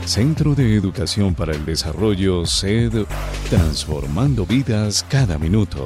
Centro de Educación para el Desarrollo CED, transformando vidas cada minuto.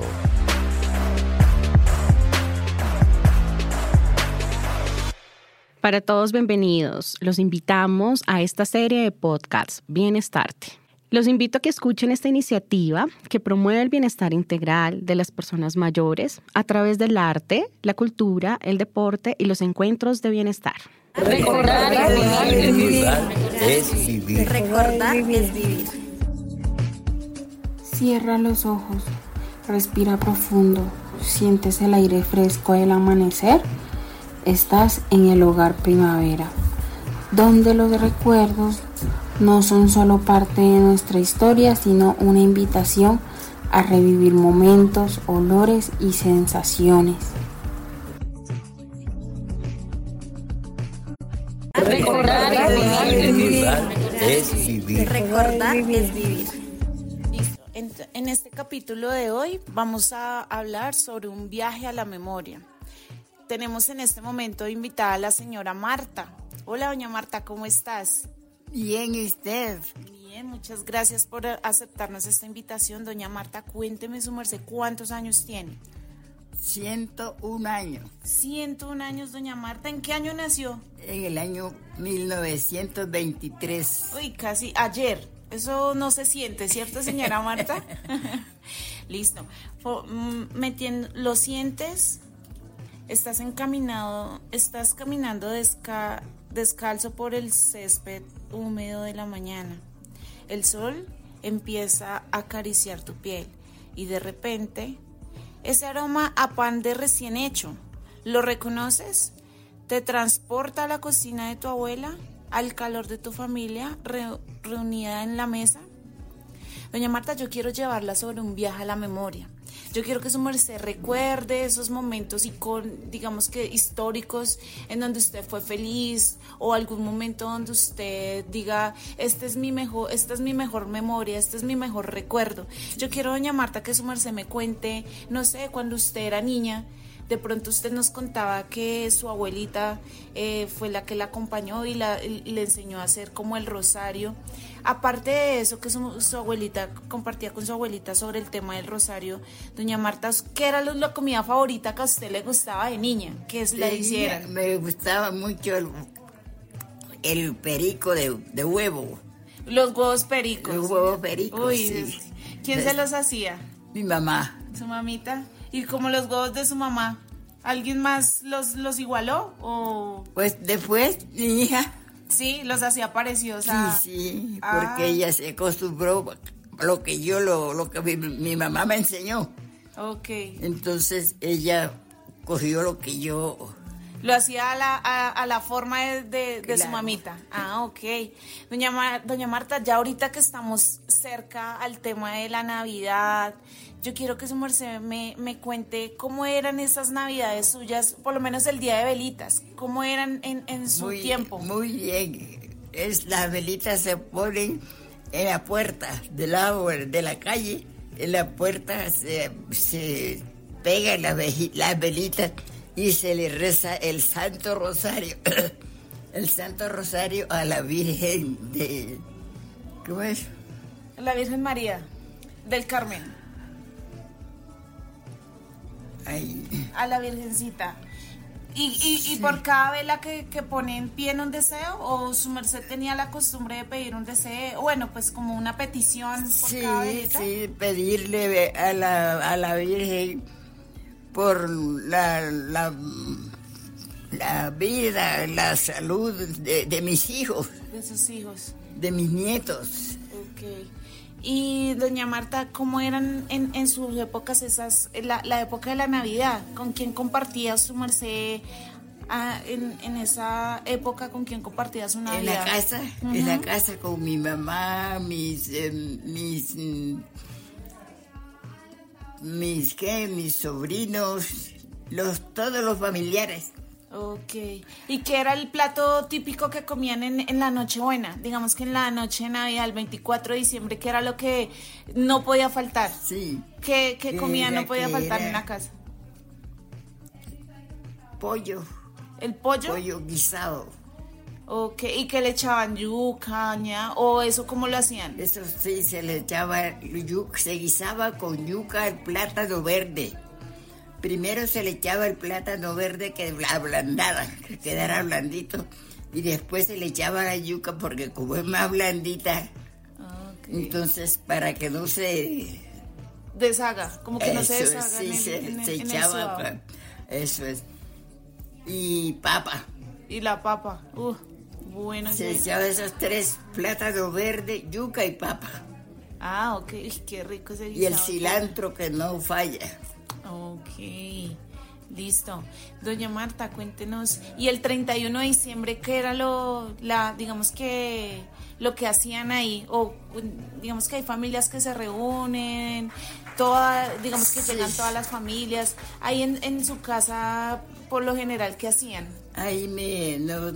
Para todos, bienvenidos. Los invitamos a esta serie de podcasts, Bienestarte. Los invito a que escuchen esta iniciativa que promueve el bienestar integral de las personas mayores a través del arte, la cultura, el deporte y los encuentros de bienestar. Recordar es vivir. Recordar es vivir. Cierra los ojos, respira profundo, sientes el aire fresco del amanecer. Estás en el hogar primavera, donde los recuerdos no son solo parte de nuestra historia, sino una invitación a revivir momentos, olores y sensaciones. Recordar es vivir. Recordar es vivir. Listo. En este capítulo de hoy vamos a hablar sobre un viaje a la memoria. Tenemos en este momento invitada a la señora Marta. Hola, doña Marta, ¿cómo estás? Bien, ¿y usted? Bien, muchas gracias por aceptarnos esta invitación. Doña Marta, cuénteme su merced, ¿cuántos años tiene? 101 años. 101 años, doña Marta. ¿En qué año nació? En el año 1923. Uy, casi ayer. Eso no se siente, ¿cierto, señora Marta? Listo. ¿Lo sientes? Estás caminando descalzo por el césped húmedo de la mañana. El sol empieza a acariciar tu piel y de repente ese aroma a pan de recién hecho, ¿lo reconoces? Te transporta a la cocina de tu abuela, al calor de tu familia reunida en la mesa. Doña Marta, yo quiero llevarla sobre un viaje a la memoria. Yo quiero que su merced recuerde esos momentos digamos que históricos en donde usted fue feliz, o algún momento donde usted diga, esta es mi mejor memoria, este es mi mejor recuerdo. Yo quiero, doña Marta, que su merced me cuente, no sé, cuando usted era niña, de pronto usted nos contaba que su abuelita fue la que la acompañó y le enseñó a hacer como el rosario. Aparte de eso que su abuelita compartía con su abuelita sobre el tema del rosario, doña Marta, ¿qué era la comida favorita que a usted le gustaba de niña? ¿Qué es la hiciera? Me gustaba mucho el perico de huevo. Los huevos pericos. Los huevos pericos, Uy, sí. ¿Quién se los hacía? Mi mamá. ¿Su mamita? ¿Y como los huevos de su mamá? ¿Alguien más los igualó? ¿O? Pues después, mi hija. Sí, los hacía parecidos a... Sí, porque ella se acostumbró a lo que mi mamá me enseñó. Ok. Entonces ella cogió lo que yo... Lo hacía a la forma de claro. Su mamita. Ok. Doña Marta, ya ahorita que estamos cerca al tema de la Navidad, yo quiero que su merced me cuente cómo eran esas Navidades suyas, por lo menos el día de velitas, cómo eran en su tiempo. Muy bien. Las velitas se ponen en la puerta del lado de la calle. En la puerta se pegan las velitas y se le reza el Santo Rosario. El Santo Rosario a la Virgen de... ¿Cómo es? La Virgen María del Carmen. Ay. A la Virgencita. ¿Y Sí. por cada vela que ponen piden un deseo? ¿O su merced tenía la costumbre de pedir un deseo? Bueno, pues como una petición por cada velita. Sí, pedirle a la Virgen por la vida, la salud de mis hijos. De sus hijos. De mis nietos. Ok. Y doña Marta, ¿cómo eran en sus épocas la época de la Navidad? ¿Con quién compartía su merced en esa época? ¿Con quién compartía su Navidad? En la casa, Uh-huh. En la casa con mi mamá, mis sobrinos, todos los familiares. Ok. ¿Y qué era el plato típico que comían en la Nochebuena? Digamos que en la noche de Navidad, el 24 de diciembre, ¿qué era lo que no podía faltar? Sí. ¿Qué comida no podía faltar era en la casa? Pollo. ¿El pollo? Pollo guisado. Ok, ¿y que le echaban yuca, ña? ¿O eso cómo lo hacían? Eso sí, se le echaba yuca, se guisaba con yuca el plátano verde. Primero se le echaba el plátano verde que ablandara, que quedara blandito. Y después se le echaba la yuca porque como es más blandita, entonces para que no se... Deshaga, como que no se Eso deshaga sí, se echaba, sudado. eso es. Y papa. Y la papa, bueno. Se sí. echaba esos 3, plátano verde, yuca y papa. Ah, ok, Uy, qué rico ese Y el guisado. cilantro que no falla. Ok, listo. Doña Marta, cuéntenos. ¿Y el 31 de diciembre qué era digamos que lo que hacían ahí? O digamos que hay familias que se reúnen, digamos que llegan todas las familias. Ahí en su casa, por lo general, ¿qué hacían? Ahí nos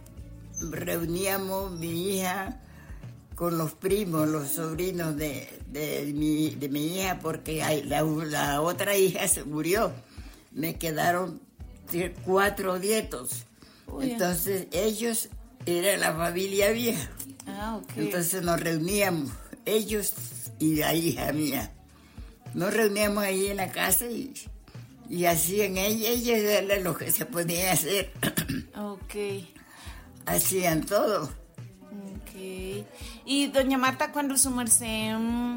reuníamos mi hija con los primos, los sobrinos de mi hija, porque la otra hija se murió. Me quedaron 4 nietos. Entonces ellos eran la familia vieja. Ah, ok. Entonces nos reuníamos, ellos y la hija mía. Nos reuníamos ahí en la casa y hacían ellos era lo que se podía hacer. Ok. Hacían todo. Ok. Y doña Marta, cuando su merced,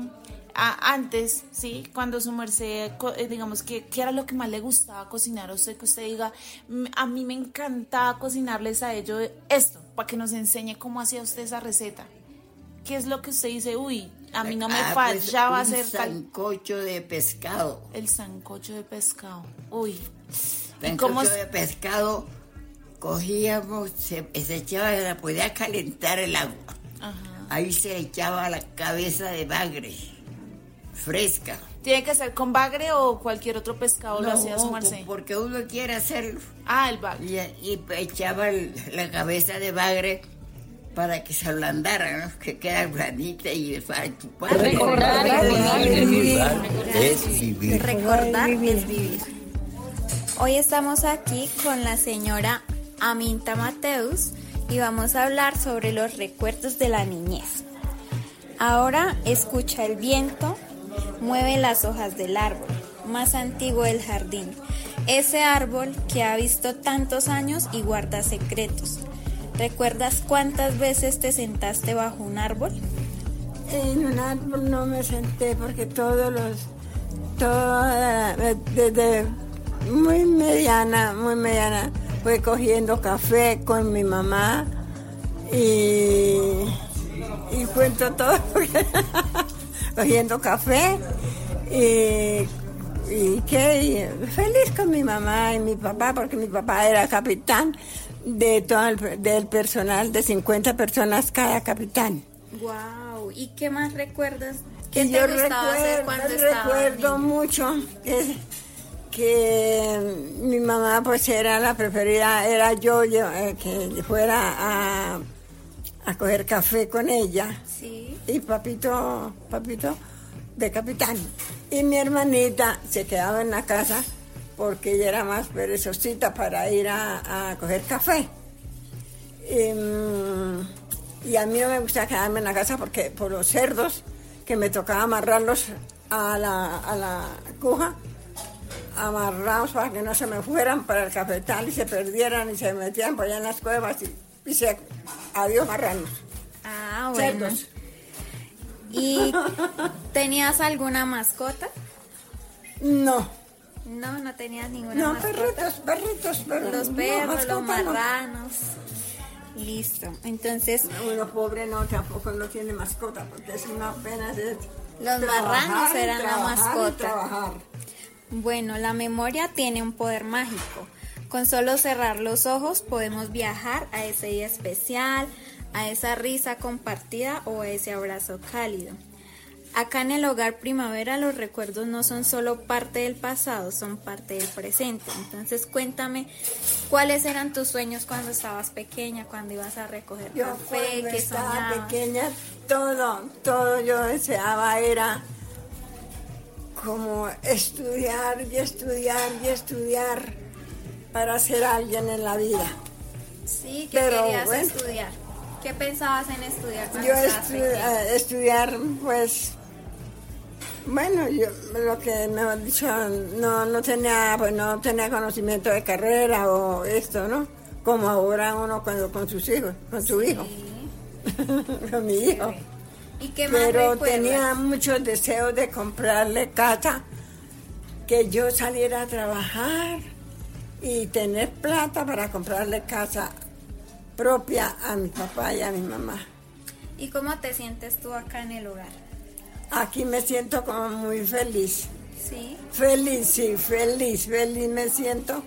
antes, ¿sí? Cuando su merced, digamos, ¿qué era lo que más le gustaba cocinar a usted? Que usted diga, a mí me encantaba cocinarles a ellos esto, para que nos enseñe cómo hacía usted esa receta. ¿Qué es lo que usted dice? Uy, a mí no me fallaba pues, hacer tal... sancocho de pescado. El sancocho de pescado. Uy. ¿Y Sancocho cómo de pescado, cogíamos, se echaba, la podía calentar el agua. Ajá. Ahí se echaba la cabeza de bagre, fresca. ¿Tiene que ser con bagre o cualquier otro pescado lo hacía su merced? Porque uno quiere hacerlo. Ah, el bagre. Y echaba la cabeza de bagre para que se ablandara, ¿no? Que queda blandita y Recordar es vivir. Recordar es vivir. Hoy estamos aquí con la señora Aminta Mateus y vamos a hablar sobre los recuerdos de la niñez. Ahora escucha el viento, mueve las hojas del árbol más antiguo del jardín, ese árbol que ha visto tantos años y guarda secretos. ¿Recuerdas cuántas veces te sentaste bajo un árbol? En un árbol no me senté porque desde muy mediana, fue cogiendo café con mi mamá y cuento todo cogiendo café y feliz con mi mamá y mi papá porque mi papá era capitán de todo del personal de 50 personas cada capitán. Wow, ¿y qué más recuerdas? ¿Qué Y te gustaba hacer cuando estabas recuerdo niña? mucho que mi mamá pues era la preferida, era yo que fuera a coger café con ella. Sí. Y papito de capitán. Y mi hermanita se quedaba en la casa porque ella era más perezosita para ir a coger café. Y a mí no me gusta quedarme en la casa porque por los cerdos que me tocaba amarrarlos a la cuja, amarrados para que no se me fueran para el cafetal y se perdieran y se metían por allá en las cuevas y se adiós marranos. Ah, bueno. Cerdos. ¿Y tenías alguna mascota? No, No tenías ninguna no, mascota. perritos, pero Los no, perros, mascota los no. marranos. Listo. Entonces, Uno pobre no, tampoco no tiene mascota porque es una pena de Los marranos eran la mascota. Trabajar. bueno, la memoria tiene un poder mágico. Con solo cerrar los ojos podemos viajar a ese día especial, a esa risa compartida o a ese abrazo cálido. Acá en el Hogar Primavera los recuerdos no son solo parte del pasado, son parte del presente. Entonces cuéntame, ¿cuáles eran tus sueños cuando estabas pequeña, cuando ibas a recoger Yo café? cuando ¿Qué estaba soñabas? pequeña, todo yo deseaba era como estudiar para ser alguien en la vida. Sí, ¿qué Pero, querías bueno. estudiar? ¿Qué pensabas en estudiar cuando Yo estabas pequeña? estudiar, pues, bueno, yo lo que me han dicho, no tenía, pues no tenía conocimiento de carrera o esto, ¿no? Como ahora uno cuando con sus hijos, con su hijo, con mi hijo. ¿Y qué más Pero recuerdas? tenía muchos deseos de comprarle casa, que yo saliera a trabajar y tener plata para comprarle casa propia a mi papá y a mi mamá. ¿Y cómo te sientes tú acá en el hogar? Aquí me siento como muy feliz. Sí. Feliz, sí, feliz me siento.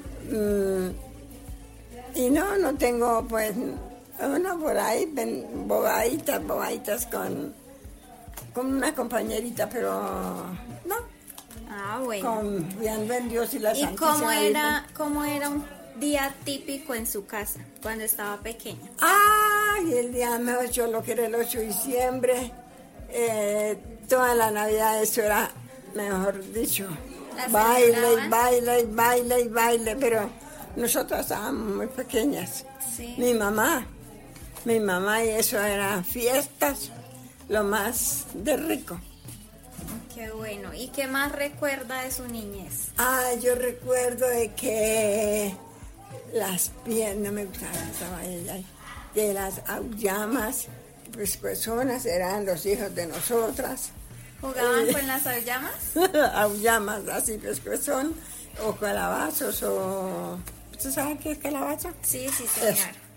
Y no tengo, pues, uno por ahí, bobaditas con una compañerita, pero no, Ah, bueno. confiando en Dios y la ¿Y Santísima cómo era un día típico en su casa cuando estaba pequeña? Ay, el día mejor, yo lo que era el 8 de diciembre, toda la Navidad, eso era, mejor dicho, ¿La baile, celebraban? baile, pero nosotras estábamos muy pequeñas. Sí. Mi mamá, y eso eran fiestas, lo más de rico. Qué bueno. ¿Y qué más recuerda de su niñez? Ah, yo recuerdo de que las piernas me gustaban, estaba ella, de las aullamas, pues personas eran los hijos de nosotras. ¿Jugaban con las aullamas? Aullamas, así pues son, o calabazos, o... ¿Usted sabe qué es calabazo? Sí, señor.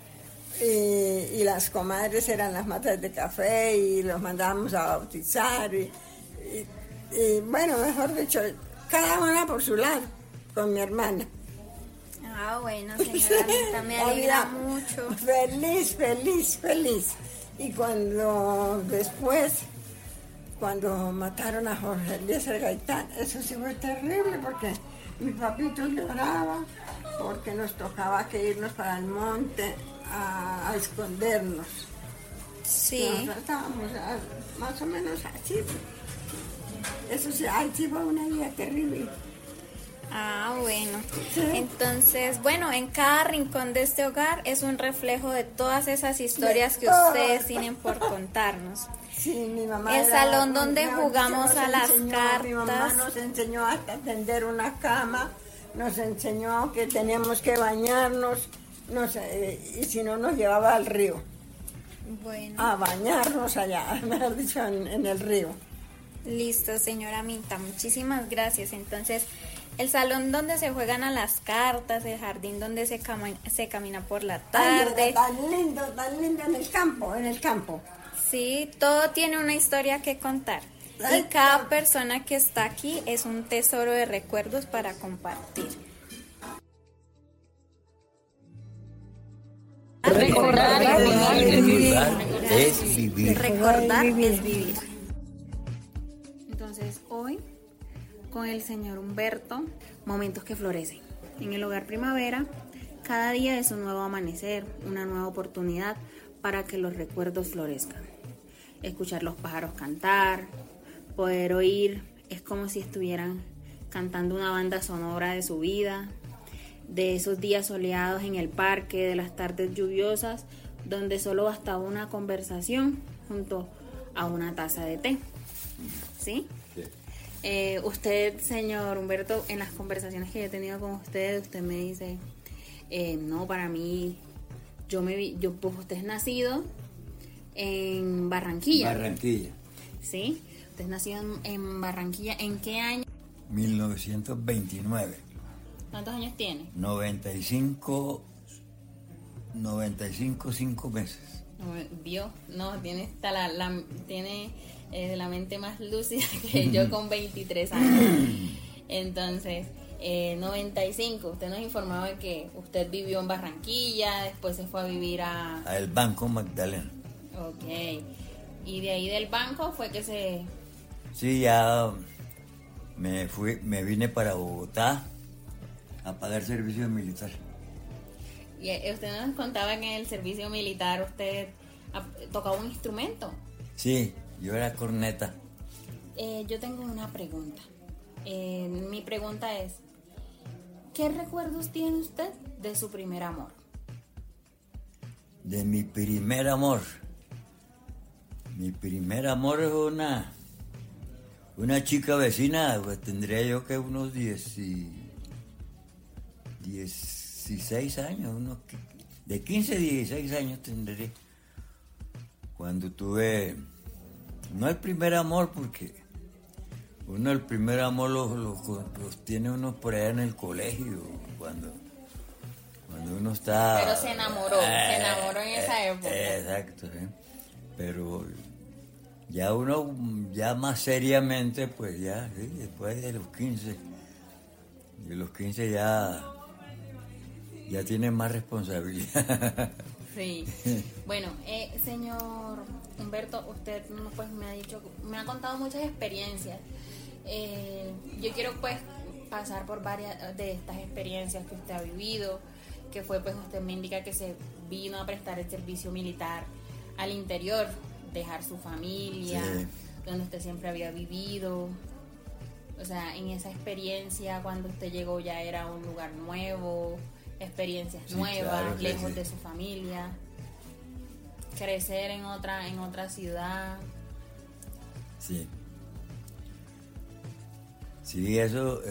Y las comadres eran las matas de café y los mandábamos a bautizar y bueno, mejor dicho, cada una por su lado, con mi hermana. Ah, bueno, señora Anita, me alegra mucho. Feliz. Y cuando mataron a Jorge Eliezer Gaitán, eso sí fue terrible porque mi papito lloraba porque nos tocaba que irnos para el monte a escondernos. Sí. Nosotros estábamos más o menos así. Eso sí, ay, sí fue una vida terrible. Ah, bueno. Sí. Entonces, bueno, en cada rincón de este hogar es un reflejo de todas esas historias que ustedes tienen por contarnos. Sí, mi mamá El salón donde jugamos a las Mi mamá cartas. nos enseñó hasta tender una cama, nos enseñó que teníamos que bañarnos, y si no nos llevaba al río, Bueno, a bañarnos allá, mejor dicho, en el río. listo, señora Minta, muchísimas gracias. Entonces, el salón donde se juegan a las cartas, el jardín donde se camina por la tarde. Ay, tan lindo en el campo. Sí, todo tiene una historia que contar. Y cada persona que está aquí es un tesoro de recuerdos para compartir. Recordar es vivir. Recordar es vivir. Entonces, hoy, con el señor Humberto, momentos que florecen. En el Hogar Primavera, cada día es un nuevo amanecer, una nueva oportunidad para que los recuerdos florezcan. Escuchar los pájaros cantar, poder oír, es como si estuvieran cantando una banda sonora de su vida, de esos días soleados en el parque, de las tardes lluviosas, donde solo bastaba una conversación junto a una taza de té. ¿Sí? Sí. Usted, señor Humberto, en las conversaciones que yo he tenido con usted me dice, no, para mí, pues usted es nacido en Barranquilla. Barranquilla. ¿Sí? Usted es nacido en Barranquilla. ¿En qué año? 1929. ¿Cuántos años tiene? 95, 5 meses. ¿Vio? No, tiene tiene la mente más lúcida que yo con 23 años. Entonces, 95, usted nos informaba de que usted vivió en Barranquilla, después se fue a vivir a El Banco Magdalena. Ok. Y de ahí del banco fue que se... Sí, ya me vine para Bogotá a pagar servicio militar. Y usted nos contaba que en el servicio militar usted tocaba un instrumento. Sí, yo era corneta. Yo tengo una pregunta. Mi pregunta es, ¿qué recuerdos tiene usted de su primer amor? De mi primer amor. Mi primer amor es una chica vecina, pues tendría yo que unos 16 años, de 15 a 16 años tendré. Cuando tuve, no el primer amor, porque uno el primer amor los tiene uno por allá en el colegio, cuando uno está... Pero se enamoró en esa época. Exacto, ¿sí? Pero ya uno, ya más seriamente, pues ya, ¿sí? Después de los 15 ya tiene más responsabilidad. Sí. Bueno, señor Humberto, usted pues me ha contado muchas experiencias. Yo quiero pues pasar por varias de estas experiencias que usted ha vivido, que fue pues usted me indica que se vino a prestar el servicio militar al interior, dejar su familia, Sí. donde usted siempre había vivido. O sea, en esa experiencia, cuando usted llegó ya era un lugar nuevo, experiencias Sí, nuevas, claro que lejos sí. de su familia, crecer en otra ciudad. Sí. Sí, eso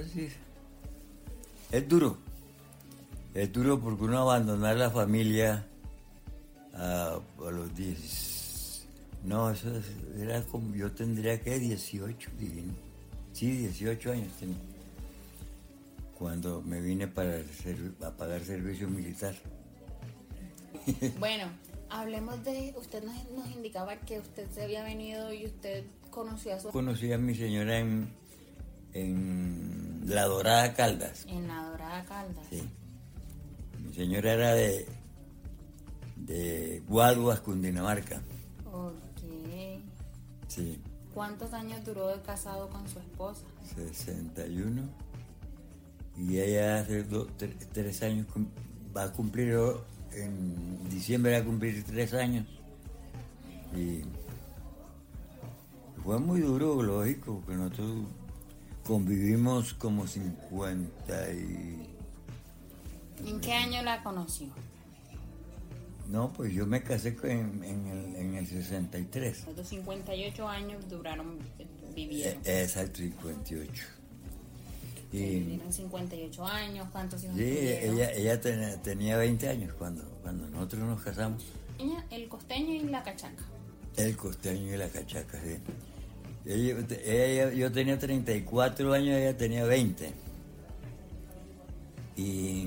es duro. Es duro porque uno abandonar la familia a los 10. No, era como, yo tendría que 18, sí, 18 años tenía. Cuando me vine a pagar servicio militar. Bueno, hablemos de, usted nos indicaba que usted se había venido y usted conoció a su... Conocí a mi señora en La Dorada Caldas. En La Dorada Caldas. Sí. Mi señora era de Guaduas, Cundinamarca. Ok. Sí, ¿Cuántos años duró de casado con su esposa? 61. Y ella hace 3 años, va a cumplir, en diciembre va a cumplir 3 años. Y fue muy duro, lógico, porque nosotros convivimos como 50 y... ¿En qué año la conoció? No, pues yo me casé en el 63. Los 58 años vivieron. Exacto, 58. Y Vivieron 58 años, ¿cuántos hijos sí, tuvieron? ella tenía 20 años cuando nosotros nos casamos. El costeño y la cachaca. El costeño y la cachaca, sí. Yo tenía 34 años, ella tenía 20. Y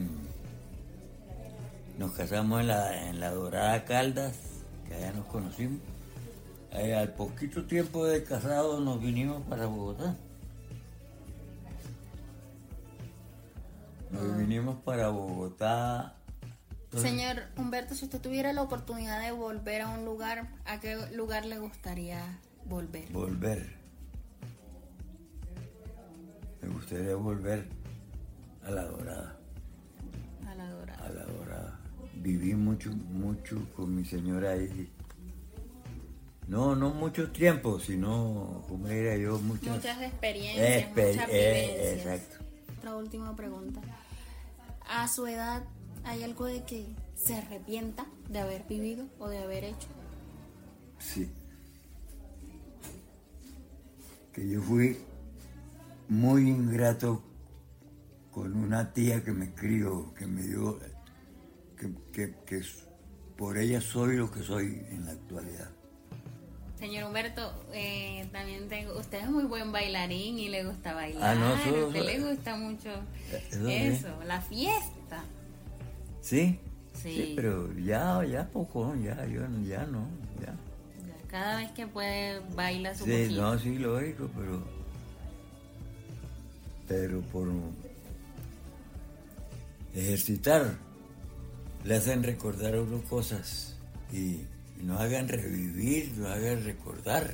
nos casamos en la Dorada Caldas, que allá nos conocimos. Al poquito tiempo de casado nos vinimos para Bogotá. Nos vinimos para Bogotá. Señor Humberto, si usted tuviera la oportunidad de volver a un lugar, ¿a qué lugar le gustaría volver? Volver. Me gustaría volver a La Dorada. A La Dorada. A La Dorada. Viví mucho con mi señora ahí. No mucho tiempo, sino, como era yo, muchas experiencias, muchas vivencias. Exacto. Otra última pregunta. ¿A su edad hay algo de que se arrepienta de haber vivido o de haber hecho? Sí. Que yo fui muy ingrato con una tía que me crió, que me dio, que por ella soy lo que soy en la actualidad. Señor Humberto, también usted es muy buen bailarín y le gusta bailar. No, a usted le gusta mucho eso, la fiesta. ¿Sí? Sí. Pero ya poco, ya no. Cada vez que puede baila su Sí, poquito. no, sí, lógico, pero por ejercitar le hacen recordar a uno cosas y nos hagan revivir, nos hagan recordar.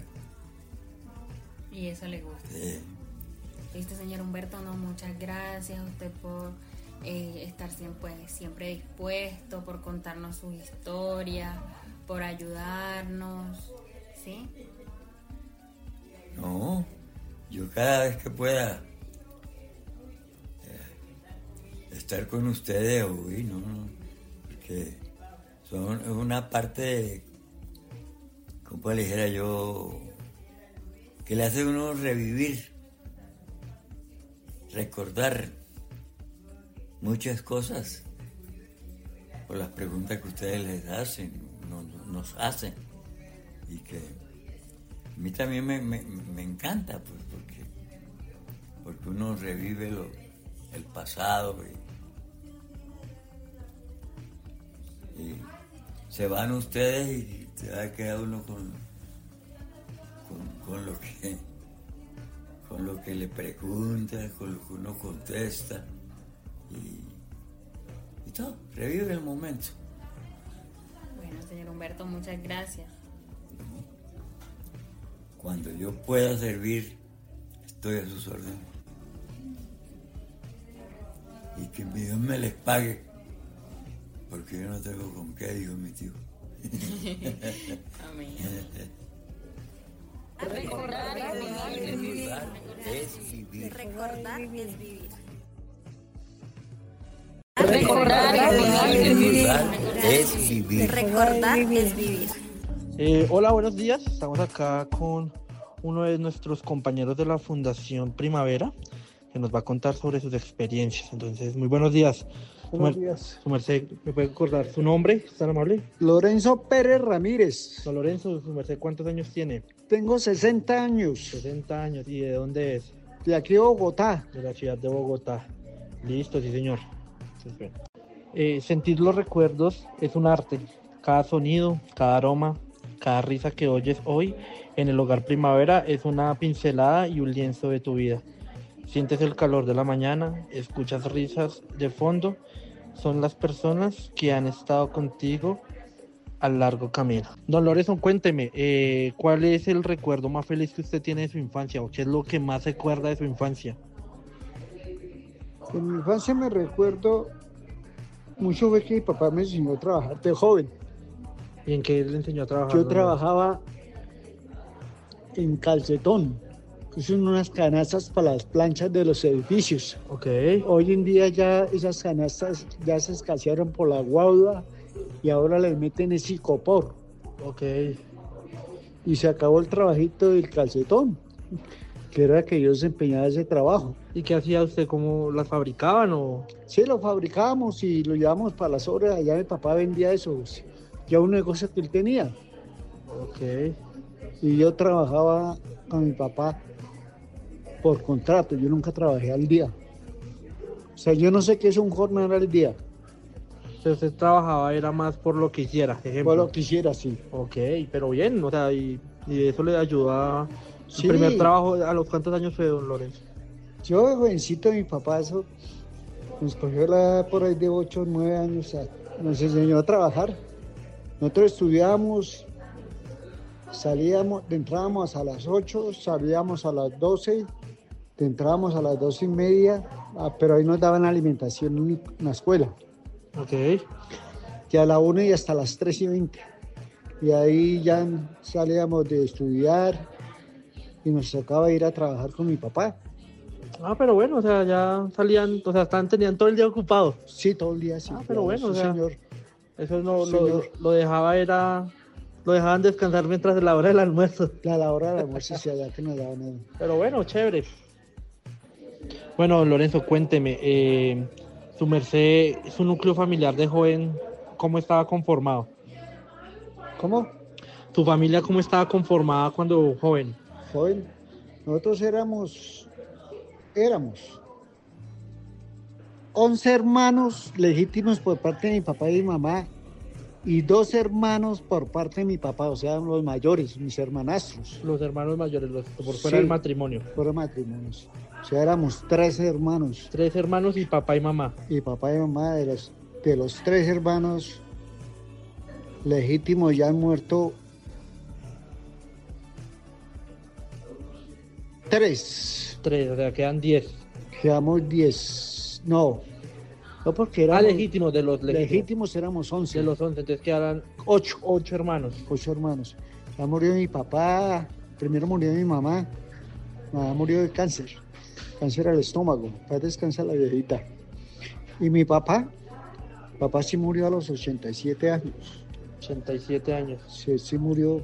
Y eso le gusta. Sí. Listo, señor Humberto, no, muchas gracias a usted por estar siempre dispuesto, por contarnos su historia, por ayudarnos, ¿sí? No, yo cada vez que pueda estar con ustedes, porque son una parte, como le dijera yo, que le hace a uno revivir, recordar muchas cosas por las preguntas que ustedes les hacen, nos hacen, y que a mí también me encanta, pues, porque uno revive el pasado y se van ustedes y se va a quedar uno con lo que le pregunta, con lo que uno contesta y todo, revive el momento. Bueno, señor Humberto, muchas gracias. Cuando yo pueda servir, estoy a sus órdenes. Y que mi Dios me les pague, porque yo no tengo con qué, dijo mi tío. Amén. Recordar es vivir. Recordar es vivir. Recordar es vivir. Recordar es vivir. Hola, buenos días. Estamos acá con uno de nuestros compañeros de la Fundación Primavera, que nos va a contar sobre sus experiencias. Entonces, muy buenos días. Buenos días. Su merced, ¿me puede recordar su nombre? ¿Es tan amable? Lorenzo Pérez Ramírez. Don Lorenzo, su merced, ¿cuántos años tiene? Tengo 60 años. 60 años. ¿Y de dónde es? De aquí de Bogotá. De la ciudad de Bogotá. Listo, sí, señor. Sentir los recuerdos es un arte. Cada sonido, cada aroma, cada risa que oyes hoy en el Hogar Primavera es una pincelada y un lienzo de tu vida. Sientes el calor de la mañana, escuchas risas de fondo. Son las personas que han estado contigo al largo camino. Don Lorenzo, cuénteme, ¿cuál es el recuerdo más feliz que usted tiene de su infancia? ¿O qué es lo que más se acuerda de su infancia? En mi infancia me recuerdo mucho fue que mi papá me enseñó a trabajar de joven. ¿Y en qué le enseñó a trabajar? Yo trabajaba en calcetón, que son unas canastas para las planchas de los edificios. Ok. Hoy en día ya esas canastas ya se escasearon por la guauda y ahora les meten ese icopor. Ok. Y se acabó el trabajito del calcetón, que era que yo desempeñaba ese trabajo. ¿Y qué hacía usted? ¿Cómo las fabricaban o...? Sí, lo fabricábamos y lo llevábamos para las obras. Allá mi papá vendía eso, ya un negocio que él tenía. Ok. Y yo trabajaba con mi papá por contrato, yo nunca trabajé al día. O sea, yo no sé qué es un jornal al día. Usted trabajaba era más por lo que hiciera, ejemplo. Por lo que hiciera, sí. Ok, pero bien, o sea, y eso le ayudó a... Sí. ¿El primer trabajo, a los cuántos años fue, don Lorenzo? Yo, jovencito, mi papá, eso nos cogió por ahí de 8 o 9 años, o sea, nos enseñó a trabajar. Nosotros estudiábamos, entrábamos a las 8, salíamos a las 12, entrábamos a las 12:30, pero ahí nos daban alimentación en la escuela. Ok. Que a la 1 y hasta las 3:20. Y ahí ya salíamos de estudiar y nos tocaba ir a trabajar con mi papá. Ah, pero bueno, o sea, ya salían, o sea, tenían todo el día ocupado. Sí, todo el día, sí. Pero bueno, sí, o sea, señor. Eso Señor. lo dejaban descansar mientras de la hora del almuerzo. A la hora del almuerzo, sí, allá que nos daban nada. Pero bueno, chévere. Bueno, don Lorenzo, cuénteme, su merced, su núcleo familiar de joven, ¿cómo estaba conformado? ¿Cómo? ¿Su familia cómo estaba conformada cuando joven? Joven, nosotros éramos 11 hermanos legítimos por parte de mi papá y mi mamá y 2 hermanos por parte de mi papá, o sea, los mayores, mis hermanastros. Los hermanos mayores, los por fuera del matrimonio. Fuera matrimonios. O sea, éramos 13 hermanos. 3 hermanos y papá y mamá. Y papá y mamá, de los 3 hermanos legítimos ya han muerto 3. 3, o sea, quedan 10. Quedamos 10. No porque éramos... legítimos, de los legítimos éramos 11. De los 11, entonces quedan 8 hermanos. 8 hermanos. Ya murió mi papá, primero murió mi mamá. Mamá murió de cáncer al estómago. Para descansar la viejita. Y mi papá Papá sí murió a los 87 años. 87 años. Sí murió.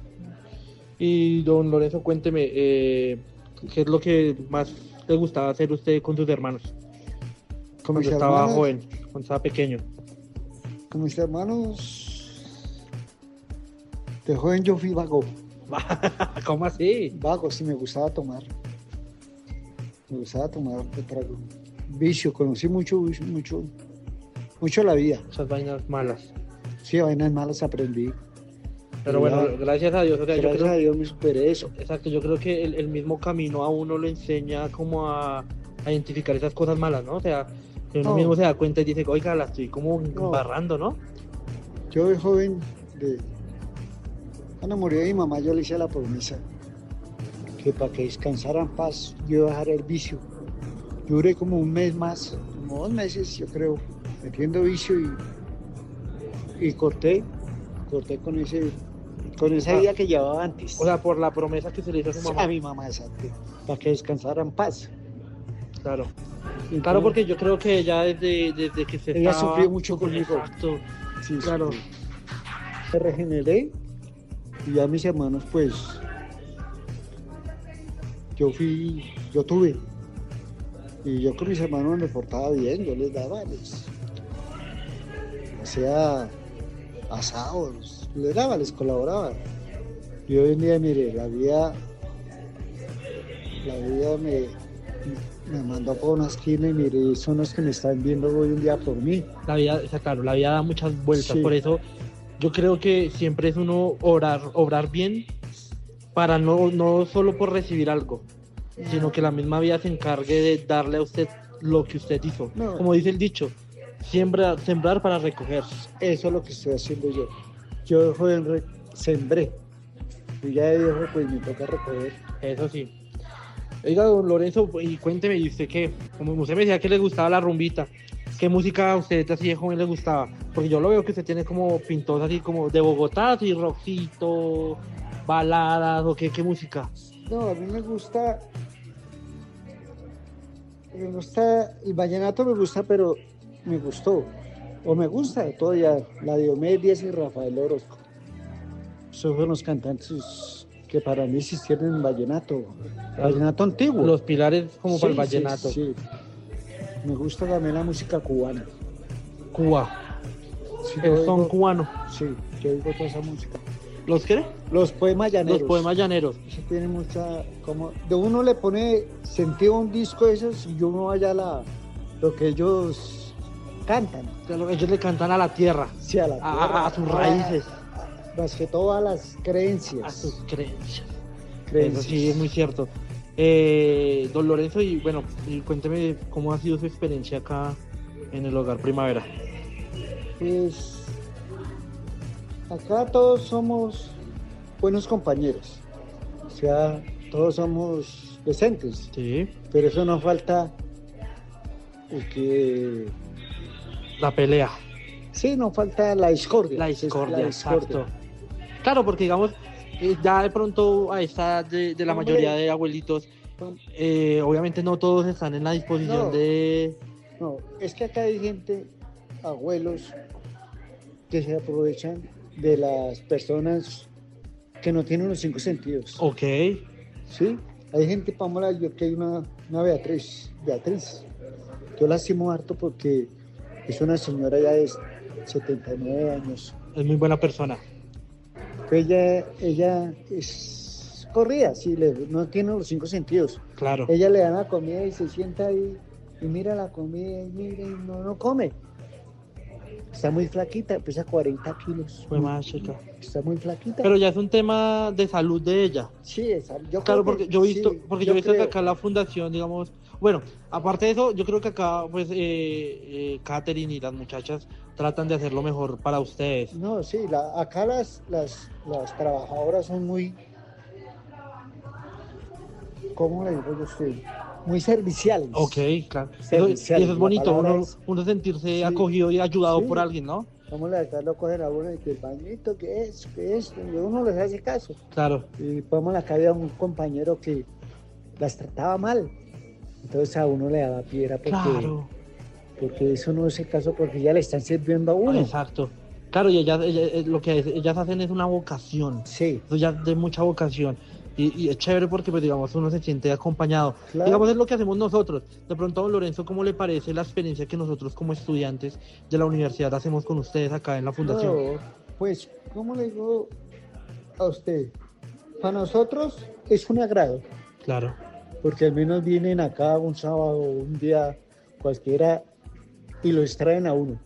Y don Lorenzo, cuénteme, ¿qué es lo que más le gustaba hacer usted con sus hermanos? Con Cuando mis estaba hermanos, joven, cuando estaba pequeño. con mis hermanos, de joven yo fui vago. ¿Cómo así? Vago, sí, me gustaba tomar. Me gustaba tomar de trago. Vicio, conocí mucho la vida. Esas vainas malas. Sí, vainas malas aprendí. Pero bueno, gracias a Dios. O sea, Gracias a Dios me superé eso. Exacto, yo creo que el mismo camino a uno lo enseña como a identificar esas cosas malas, ¿no? O sea, que uno mismo se da cuenta y dice, oiga, la estoy como embarrando, ¿no? Yo de joven, cuando murió mi mamá, yo le hice la promesa que para que descansara en paz, yo iba a dejar el vicio. Yo duré como un mes más, como 2 meses, yo creo, metiendo vicio y corté con esa vida que llevaba antes. O sea, por la promesa que se le hizo a su mamá. A mi mamá, exacto, para que descansara en paz. Claro. Entonces, Claro, porque yo creo que ella desde que se ella estaba... sufrió mucho conmigo. Exacto. Sí, claro. sí. Me regeneré y ya mis hermanos, pues, yo tuve. Y yo con mis hermanos me portaba bien, yo les daba, hacía asados, les colaboraba. Y hoy en día, mire, la vida me mandó por una esquina y mire, son los que me están viendo hoy en día por mí. La vida, o sea, claro, la vida da muchas vueltas, Sí. por eso yo creo que siempre es uno obrar bien para no solo por recibir algo, sino que la misma vida se encargue de darle a usted lo que usted hizo. No. Como dice el dicho, sembrar para recoger. Eso es lo que estoy haciendo yo. Yo de joven sembré. Y ya de viejo pues me toca recoger. Eso sí. Oiga, don Lorenzo, y cuénteme, ¿y usted qué? Como usted me decía que le gustaba la rumbita, ¿qué música a usted así de joven le gustaba? Porque yo lo veo que usted tiene como pintos así como de Bogotá, así rockcito, baladas, o qué música. No, a mí me gusta, el vallenato me gusta, pero me gustó, o me gusta todavía, la Diomedes y Rafael Orozco. Esos fueron los cantantes que para mí existieron en vallenato antiguo. Los pilares como Sí, para el vallenato. Sí. Me gusta también la música cubana. Cuba. Sí, El yo son oigo- cubano. Sí, yo oigo toda esa música. ¿Los qué? Los poemas llaneros. Los poemas llaneros. Eso tiene mucha, como, de uno le pone sentido a un disco de esos y uno vaya lo que ellos cantan. Ellos le cantan a la tierra. Sí, a la tierra, A sus raíces. Más que todo a las creencias. A sus creencias. Creencias. Eso sí, es muy cierto. Don Lorenzo, y bueno, y cuénteme cómo ha sido su experiencia acá en el Hogar Primavera. Pues, acá todos somos buenos compañeros. O sea, todos somos decentes. Sí. Pero eso no falta el que... La pelea. Sí, no falta la discordia. La discordia, exacto. Claro, porque digamos, ya de pronto a esta edad de la Hombre. mayoría de abuelitos, obviamente no todos están en la disposición No. de... No, es que acá hay gente, abuelos, que se aprovechan de las personas que no tienen los 5 sentidos. Ok. Sí, hay gente, Pamela, yo que hay una Beatriz. Yo la estimo harto porque es una señora ya de 79 años. Es muy buena persona. Ella es corrida, sí, no tiene los 5 sentidos. Claro. Ella le da la comida y se sienta ahí y mira la comida y mira y no come. Está muy flaquita, pesa 40 kilos. Fue más chica. Está muy flaquita. Pero ya es un tema de salud de ella. Sí, yo Claro, creo porque que yo he visto, sí, porque yo he visto que creo. acá la fundación, digamos, bueno, aparte de eso, yo creo que acá, pues, Katherine y las muchachas tratan de hacer lo mejor para ustedes. No, sí, acá las trabajadoras son muy, ¿cómo le digo yo a usted? Muy serviciales. Ok, claro. Y Serviciales, eso es la bonito, palabra uno sentirse Sí. acogido y ayudado Sí. por alguien, ¿no? ¿Cómo le acá lo cogen a uno y que el bañito, que es, y uno les hace caso. Claro. Y podemos acá había un compañero que las trataba mal. Entonces a uno le daba piedra porque Claro. porque eso no es el caso, porque ya le están sirviendo a uno. Exacto. Claro, y lo que ellas hacen es una vocación. Sí. Eso ya de mucha vocación. Y es chévere porque, pues, digamos, uno se siente acompañado. Claro. Digamos, es lo que hacemos nosotros. De pronto, don Lorenzo, ¿cómo le parece la experiencia que nosotros como estudiantes de la universidad hacemos con ustedes acá en la fundación? No, pues, ¿cómo le digo a usted? Para nosotros es un agrado, Claro. porque al menos vienen acá un sábado, un día cualquiera, y lo extraen a uno.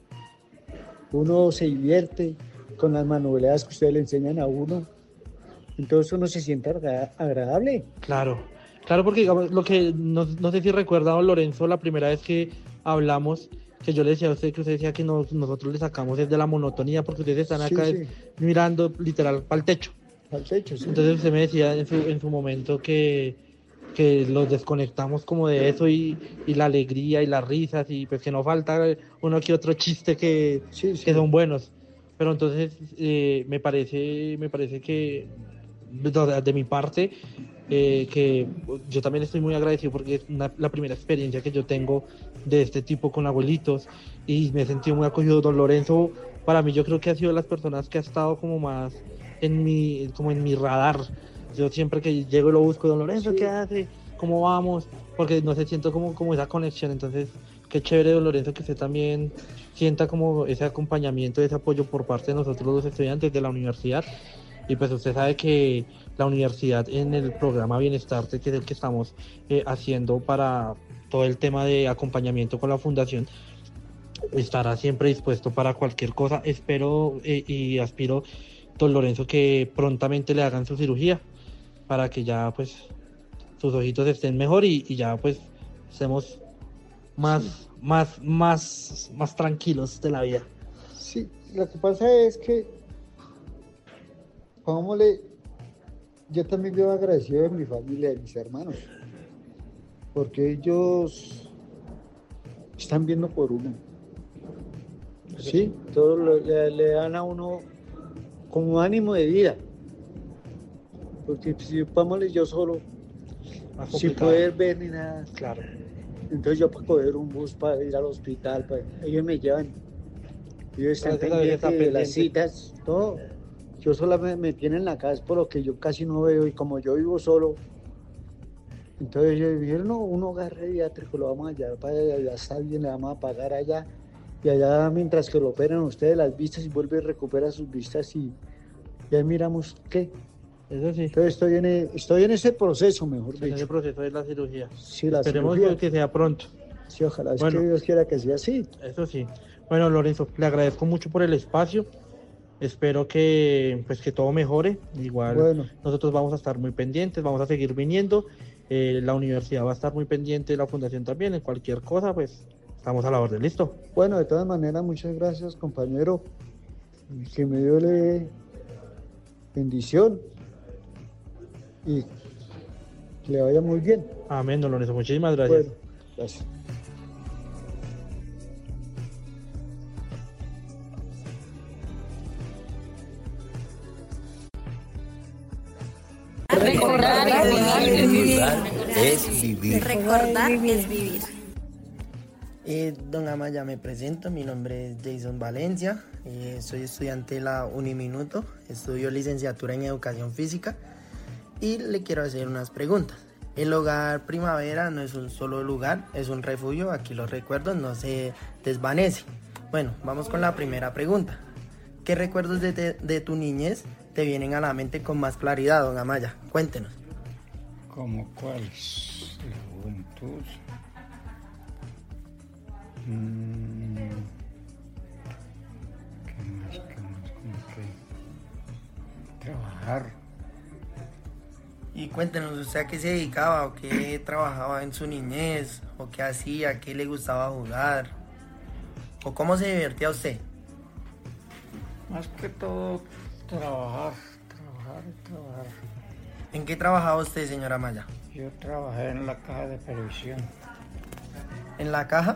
Uno se divierte con las manualidades que ustedes le enseñan a uno. Entonces uno se siente agradable. Claro, porque digamos, lo que no sé si recuerda, don Lorenzo, la primera vez que hablamos, que yo le decía a usted que usted decía que nosotros le sacamos desde la monotonía, porque ustedes están acá Sí. mirando literal para el techo. Al techo, sí. Entonces usted me decía en su momento que los desconectamos como de eso y la alegría y las risas y pues que no falta uno que otro chiste que son buenos. Pero entonces me parece que de mi parte que yo también estoy muy agradecido porque es la primera experiencia que yo tengo de este tipo con abuelitos y me he sentido muy acogido. Don Lorenzo, para mí yo creo que ha sido de las personas que ha estado como más en mi radar. Yo siempre que llego y lo busco, don Lorenzo, ¿qué hace? ¿Cómo vamos? Porque no sé, siento como esa conexión. Entonces, qué chévere, don Lorenzo, que usted también sienta como ese acompañamiento, ese apoyo por parte de nosotros los estudiantes de la universidad. Y pues usted sabe que la universidad en el programa Bienestarte, que es el que estamos haciendo para todo el tema de acompañamiento con la fundación, estará siempre dispuesto para cualquier cosa. Espero y aspiro, don Lorenzo, que prontamente le hagan su cirugía para que ya pues sus ojitos estén mejor y ya pues estemos más tranquilos de la vida. Sí, lo que pasa es que yo también vivo agradecido de mi familia, de mis hermanos, porque ellos están viendo por uno. Sí, todo le dan a uno como ánimo de vida. Porque si vámonos yo solo, sin poder ver ni nada. Claro. Entonces yo para coger un bus para ir al hospital, ellos me llevan. Ellos están pendientes de las citas, todo. Yo solamente me tienen en la casa por lo que yo casi no veo y como yo vivo solo, entonces ellos dijeron, no, un hogar pediátrico lo vamos a llevar para allá, ya está bien, le vamos a pagar allá. Y allá mientras que lo operan ustedes las vistas y vuelve y recupera sus vistas y ya miramos qué. Eso sí. Entonces estoy en ese proceso, mejor dicho. En ese proceso de la cirugía. Sí, la Esperemos cirugía. que sea pronto. Sí, ojalá, es que Dios quiera que sea así. Eso sí. Bueno, Lorenzo, le agradezco mucho por el espacio. Espero que todo mejore. Igual nosotros vamos a estar muy pendientes, vamos a seguir viniendo. La universidad va a estar muy pendiente, la fundación también. En cualquier cosa, pues estamos a la orden. ¿Listo? Bueno, de todas maneras, muchas gracias, compañero. Que me dio bendición y que le vaya muy bien. Amén, don Lorenzo. Muchísimas gracias. Bueno, gracias. Recordar es vivir. Recordar es vivir. Don Amaya, me presento, mi nombre es Jason Valencia, soy estudiante de la Uniminuto, estudio licenciatura en Educación Física y le quiero hacer unas preguntas. El Hogar Primavera no es un solo lugar, es un refugio, aquí los recuerdos no se desvanecen. Bueno, vamos con la primera pregunta. ¿Qué recuerdos de tu niñez te vienen a la mente con más claridad, don Amaya? Cuéntenos. ¿Cómo cuáles? La juventud. ¿Qué más? Como que trabajar. Y cuéntenos, ¿usted a qué se dedicaba o qué trabajaba en su niñez? ¿O qué hacía? ¿Qué le gustaba jugar? ¿O cómo se divertía usted? Más que todo, trabajar. ¿En qué trabajaba usted, señora Maya? Yo trabajé en la caja de televisión. ¿En la caja?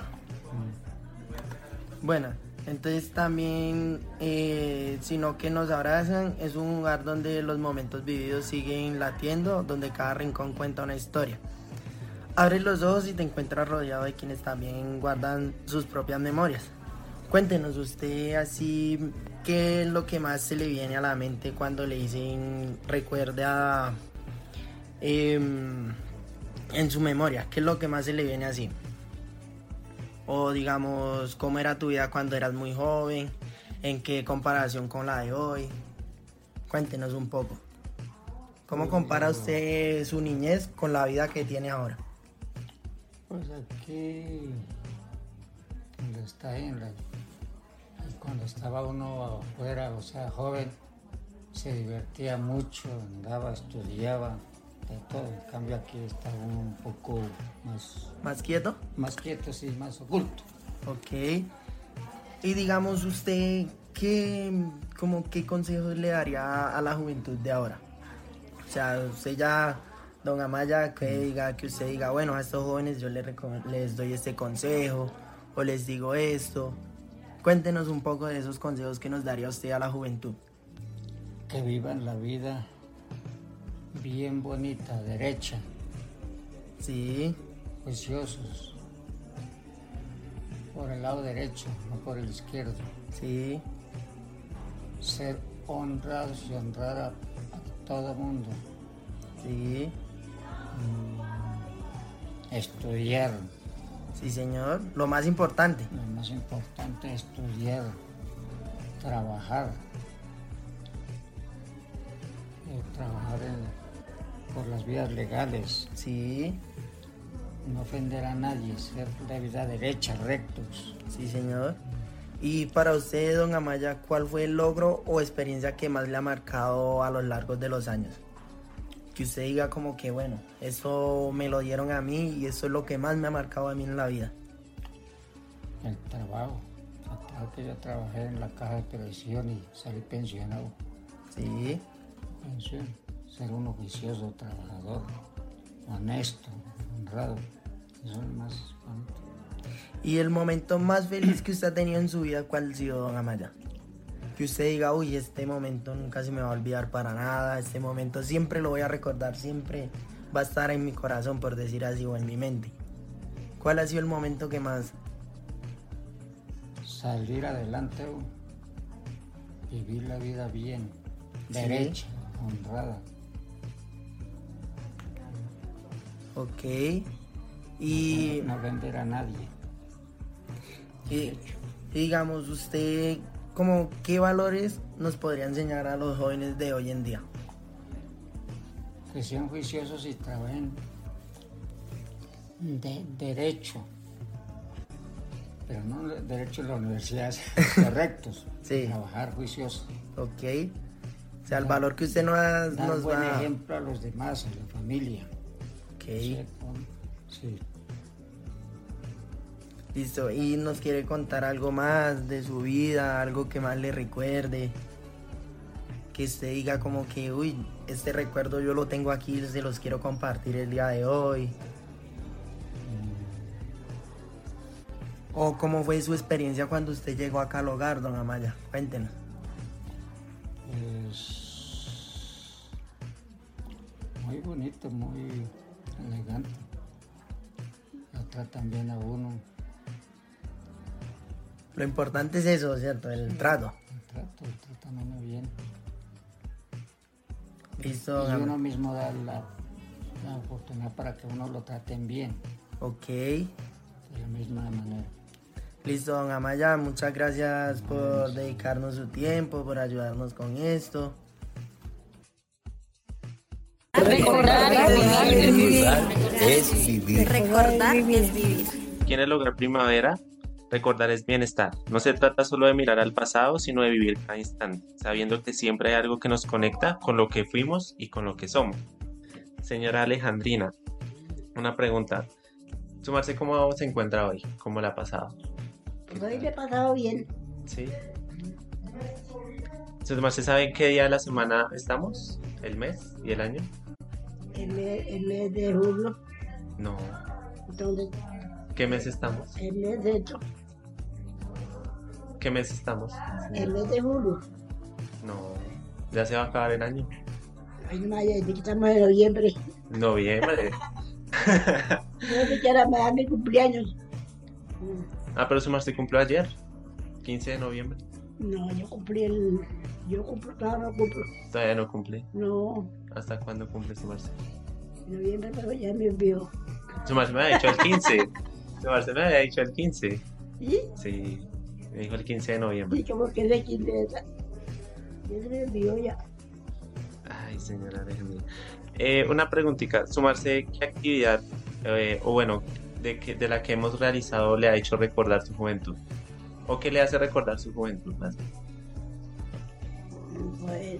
Bueno, entonces también, sino que nos abrazan, es un lugar donde los momentos vividos siguen latiendo, donde cada rincón cuenta una historia. Abres los ojos y te encuentras rodeado de quienes también guardan sus propias memorias. Cuéntenos usted así, ¿qué es lo que más se le viene a la mente cuando le dicen recuerda en su memoria? ¿Qué es lo que más se le viene así? O digamos, ¿cómo era tu vida cuando eras muy joven? ¿En qué comparación con la de hoy? Cuéntenos un poco. ¿Cómo compara usted su niñez con la vida que tiene ahora? Pues aquí, cuando estaba uno afuera, o sea, joven, se divertía mucho, andaba, estudiaba, de todo. En cambio aquí está uno un poco más... ¿Más quieto? Más quieto, sí, más oculto. Ok. Y digamos usted, ¿qué consejos le daría a la juventud de ahora? O sea, usted ya, don Amaya, que usted diga, bueno, a estos jóvenes yo les doy este consejo, o les digo esto. Cuéntenos un poco de esos consejos que nos daría usted a la juventud. Que vivan la vida bien bonita, derecha. Sí. Juiciosos. Por el lado derecho, no por el izquierdo. Sí. Ser honrados y honrar a todo mundo. Sí. Estudiar. Sí, señor. Lo más importante. Lo más importante es estudiar. Trabajar. Trabajar por las vías legales. Sí. No ofender a nadie, ser de vida derecha, rectos. Sí, señor. Y para usted, don Amaya, ¿cuál fue el logro o experiencia que más le ha marcado a lo largo de los años? Que usted diga como que, bueno, eso me lo dieron a mí y eso es lo que más me ha marcado a mí en la vida. El trabajo que yo trabajé en la caja de previsión y salí pensionado. Sí. Pensión, ser un juicioso, trabajador, honesto, honrado, eso es lo más bonito. ¿Y el momento más feliz que usted ha tenido en su vida, cuál ha sido, don Amaya? Que usted diga, uy, este momento nunca se me va a olvidar para nada, este momento siempre lo voy a recordar, siempre va a estar en mi corazón, por decir así, o en mi mente. ¿Cuál ha sido el momento que más? Salir adelante, vivir la vida bien, derecha, honrada. Ok. Y no vender a nadie. Y digamos, usted, como, ¿qué valores nos podría enseñar a los jóvenes de hoy en día? Que sean juiciosos y trabajen de derecho. Pero no derecho en la universidad, correctos. Sí. Trabajar juicioso. Ok. O sea, el valor que usted nos dar buen da. ejemplo a los demás, a la familia. Ok. Sí. Listo. ¿Y nos quiere contar algo más de su vida? Algo que más le recuerde. Que usted diga como que, uy, este recuerdo yo lo tengo aquí, se los quiero compartir el día de hoy. ¿O cómo fue su experiencia cuando usted llegó acá al hogar, don Amaya? Cuéntenos. Pues muy bonito, muy elegante. Lo tratan bien a uno. Lo importante es eso, ¿cierto? El trato. El tratan a uno bien. Listo, y uno mismo da la oportunidad para que uno lo traten bien. Ok. De la misma manera. Listo, don Amaya, muchas gracias por dedicarnos su tiempo, por ayudarnos con esto. Recordar es vivir. Es vivir. Recordar es vivir. Aquí en el Hogar Primavera, recordar es bienestar. No se trata solo de mirar al pasado, sino de vivir cada instante, sabiendo que siempre hay algo que nos conecta con lo que fuimos y con lo que somos. Señora Alejandrina, una pregunta. ¿Su merced cómo se encuentra hoy? ¿Cómo la ha pasado? Pues hoy le he pasado bien. Sí. ¿Su merced sabe en qué día de la semana estamos? ¿El mes y el año? El mes de julio. No. Entonces, ¿Qué mes estamos? el mes de hecho, ¿Qué mes estamos? el mes de julio. No. Ya se va a acabar el año. Hay una idea de que estamos en noviembre. Noviembre. Yo siquiera me da mi cumpleaños. Ah, pero su merced cumplió ayer, 15 de noviembre. No, yo cumplo, claro, no cumplo. Todavía no cumple. No, ¿Hasta cuándo cumple su merced? noviembre, pero ya me envió. Su merced me había dicho el 15. Su merced me había dicho el 15. ¿Sí? Sí, me dijo el 15 de noviembre. Sí, como que es de 15 de esa. Ya se me envió ya. Ay, señora Alejandra. Una preguntita. Su merced, ¿qué actividad, o bueno, de la que hemos realizado le ha hecho recordar su juventud? ¿O qué le hace recordar su juventud más bien? Pues,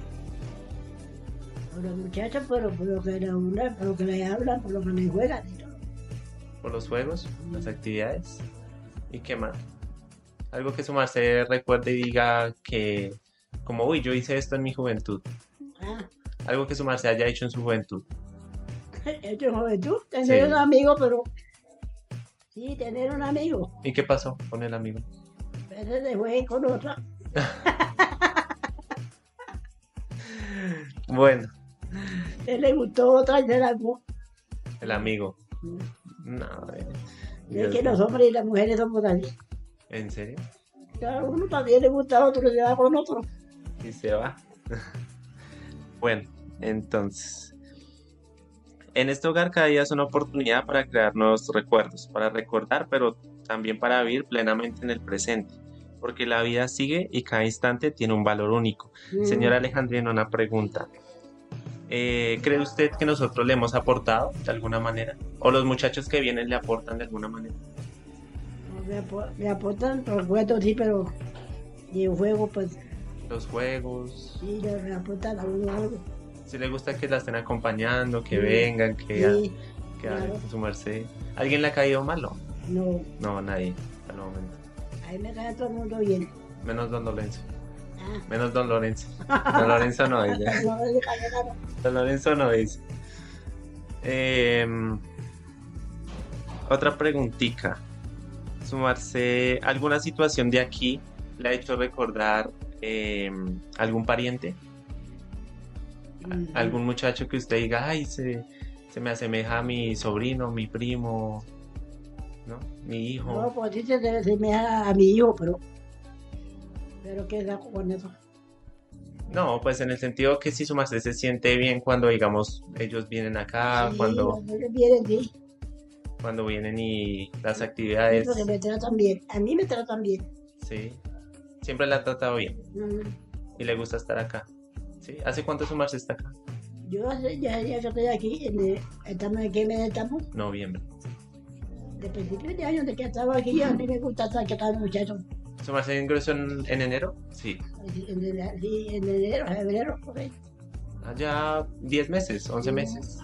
por los muchachos, por lo que le hablan, por lo que le hablan, por lo que le juegan. ¿Por los juegos, las actividades? ¿Y qué más? Algo que su merced recuerde y diga que, como, uy, yo hice esto en mi juventud. Ah, Algo que su merced haya hecho en su juventud. he hecho juventud, tener Sí. un amigo, pero sí, tener un amigo. ¿Y qué pasó con el amigo? A veces se fue con otra. Bueno, Él le gustó otra y se la fue. el amigo. No, Es Dios que mío. los hombres y las mujeres somos así. ¿En serio? A uno también le gusta a otro y se va con otro. Y se va. Bueno, entonces, en este hogar cada día es una oportunidad para crear nuevos recuerdos, para recordar, pero también para vivir plenamente en el presente, porque la vida sigue y cada instante tiene un valor único. Señora Alejandrina, una pregunta. ¿Cree usted que nosotros le hemos aportado de alguna manera? ¿O los muchachos que vienen le aportan de alguna manera? Me aportan recuerdos, sí, pero y el juego, pues, Los juegos, sí, me aportan a uno algo. si le gusta que la estén acompañando, que Sí, vengan, sí, que hablen claro. con su merced. ¿Alguien le ha caído mal? No, No, no, nadie, al momento. ahí me cae todo el mundo bien. Menos Don Lorenzo. Ah. Menos Don Lorenzo. Don Lorenzo no es. ¿ya? No, le cae nada. Don Lorenzo no es. Otra preguntita. Su merced, ¿alguna situación de aquí le ha hecho recordar algún pariente? ¿Algún muchacho que usted diga, ay, se me asemeja a mi sobrino, mi primo, ¿no? Mi hijo. No, pues sí se me da a mi hijo, pero ¿qué saco con eso? No, pues en el sentido que si su merced se siente bien cuando, digamos, ellos vienen acá, Sí, cuando ellos vienen, sí, vienen y las sí, actividades, porque me tratan bien, a mí me tratan bien. sí, siempre la ha tratado bien Mm, y le gusta estar acá, ¿sí? ¿Hace cuánto su merced está acá? ya estoy aquí, estamos en qué mes estamos, Noviembre. de principios de año de que estaba aquí, a mí me gusta estar aquí acá, muchachos. ¿Su merced ingresó en enero? Sí. Sí, en enero, febrero, por ahí. Allá 10 meses, 11 meses.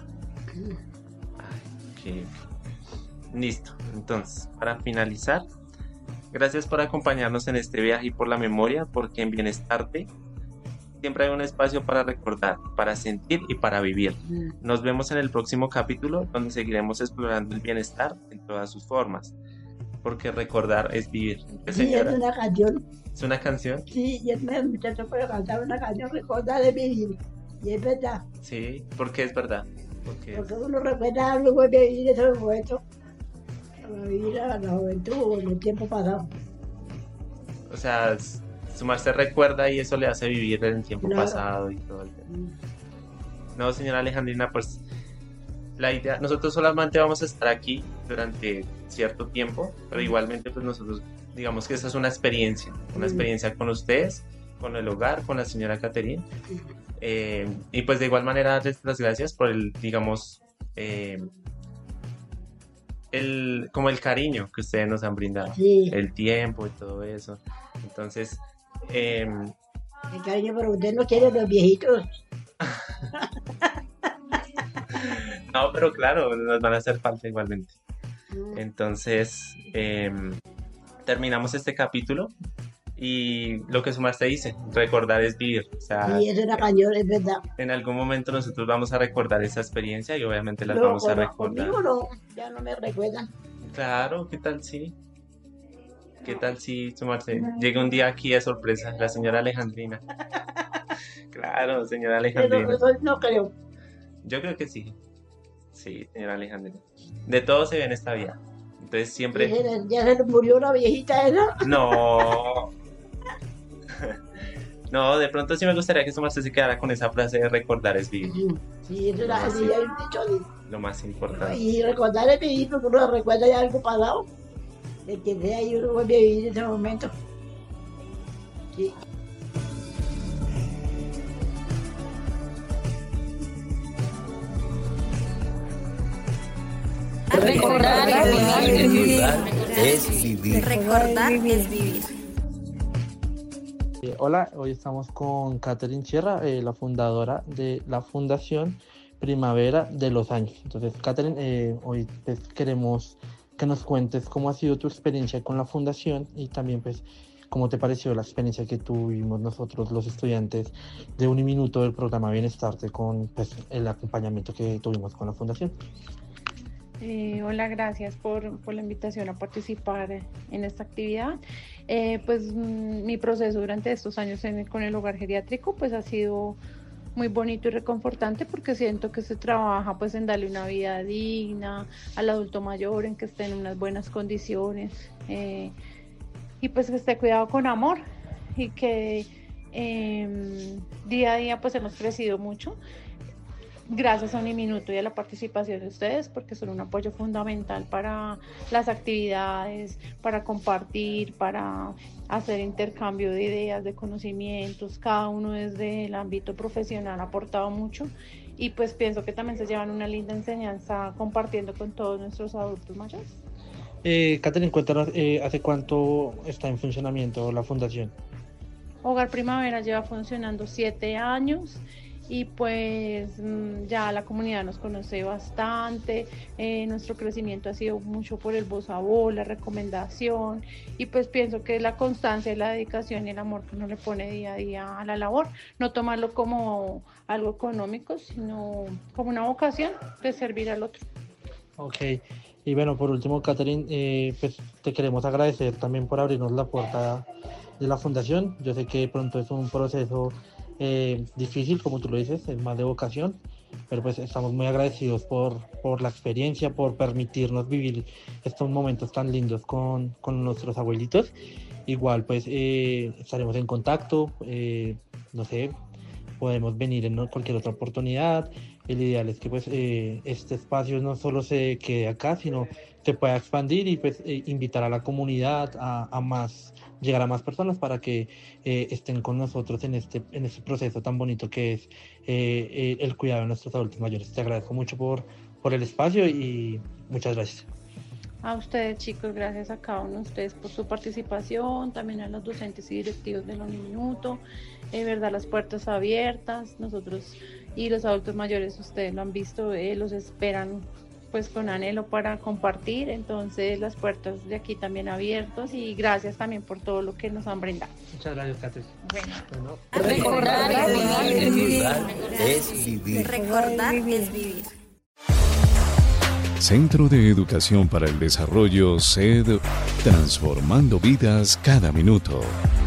Ok. Listo. Entonces, para finalizar, gracias por acompañarnos en este viaje y por la memoria, porque en Bienestarte siempre hay un espacio para recordar, para sentir y para vivir. Nos vemos en el próximo capítulo, donde seguiremos explorando el bienestar en todas sus formas, porque recordar es vivir. Sí, es Señora, una canción. ¿es una canción? Sí, y el muchacho puede cantar una canción, recordar de mi vida. Y es verdad, Sí, porque es verdad. Porque porque uno recuerda algo de vivir esos momentos, para vivir a la juventud o en el tiempo pasado. o sea, su merced recuerda y eso le hace vivir el tiempo Claro. pasado y todo el tema. No, señora Alejandrina, pues la idea, nosotros solamente vamos a estar aquí durante cierto tiempo, pero igualmente pues nosotros digamos que esa es una experiencia con ustedes, con el hogar, con la señora Caterine, y pues de igual manera darles las gracias por el, digamos, como el cariño que ustedes nos han brindado, Sí. el tiempo y todo eso. Entonces, El cariño, pero usted no quiere los viejitos. no, pero claro, nos van a hacer falta igualmente. Entonces, terminamos este capítulo y lo que su merced dice, recordar es vivir. O sea, Sí, es una canción, es verdad. en algún momento nosotros vamos a recordar esa experiencia y obviamente las No, vamos a recordar. conmigo no, ya no me recuerdan. Claro, ¿qué tal si? ¿Qué tal si su merced llega un día aquí de sorpresa, la señora Alejandrina? Claro, señora Pero Alejandrina. eso no creo. Yo creo que sí. Sí, señora Alejandra. De todo se ve en esta vida. Entonces siempre... ¿Ya se le murió la viejita esa? No. No, de pronto sí me gustaría que su merced se quedara con esa frase de recordar es vivir. Sí, eso era así, hay un dicho así. Lo más importante. Y recordar es vivir porque uno recuerda ya algo pasado. De que sea ahí uno vuelve a vivir en ese momento. Sí. Recordar es vivir. Es vivir. Recordar es vivir. Hola, hoy estamos con Catherine Sierra, la fundadora de la Fundación Primavera de los Años. Entonces, Catherine, hoy pues, queremos que nos cuentes cómo ha sido tu experiencia con la fundación y también pues cómo te pareció la experiencia que tuvimos nosotros los estudiantes de Uniminuto del programa Bienestarte con pues, el acompañamiento que tuvimos con la fundación. Hola, gracias por la invitación a participar en esta actividad. Pues mi proceso durante estos años con el hogar geriátrico pues ha sido muy bonito y reconfortante porque siento que se trabaja pues en darle una vida digna al adulto mayor, en que esté en unas buenas condiciones y pues que esté cuidado con amor y que día a día pues hemos crecido mucho. Gracias a Uniminuto y a la participación de ustedes, porque son un apoyo fundamental para las actividades, para compartir, para hacer intercambio de ideas, de conocimientos. Cada uno desde el ámbito profesional ha aportado mucho y pues pienso que también se llevan una linda enseñanza compartiendo con todos nuestros adultos mayores. Catherine, cuéntanos, ¿hace cuánto está en funcionamiento la fundación? Hogar Primavera lleva funcionando 7 años. Y pues ya la comunidad nos conoce bastante, nuestro crecimiento ha sido mucho por el voz a voz, la recomendación y pues pienso que la constancia, la dedicación y el amor que uno le pone día a día a la labor, no tomarlo como algo económico, sino como una vocación de servir al otro. Ok, y bueno, por último, Catherine, pues te queremos agradecer también por abrirnos la puerta de la fundación. Yo sé que pronto es un proceso difícil, como tú lo dices, es más de vocación, pero pues estamos muy agradecidos por la experiencia, por permitirnos vivir estos momentos tan lindos con nuestros abuelitos. Igual pues estaremos en contacto, no sé, podemos venir en cualquier otra oportunidad. El ideal es que pues este espacio no solo se quede acá, sino se pueda expandir y pues invitar a la comunidad a más, llegar a más personas para que estén con nosotros en este proceso tan bonito que es el cuidado de nuestros adultos mayores. Te agradezco mucho por el espacio y muchas gracias. A ustedes, chicos, gracias a cada uno de ustedes por su participación, también a los docentes y directivos del Uniminuto, verdad, las puertas abiertas, nosotros y los adultos mayores, ustedes lo han visto, los esperan pues con anhelo para compartir, entonces las puertas de aquí también abiertas y gracias también por todo lo que nos han brindado. Muchas gracias, Catherine. Bueno. Recordar es vivir. Es vivir. Recordar es vivir. Centro de Educación para el Desarrollo, SED, transformando vidas cada minuto.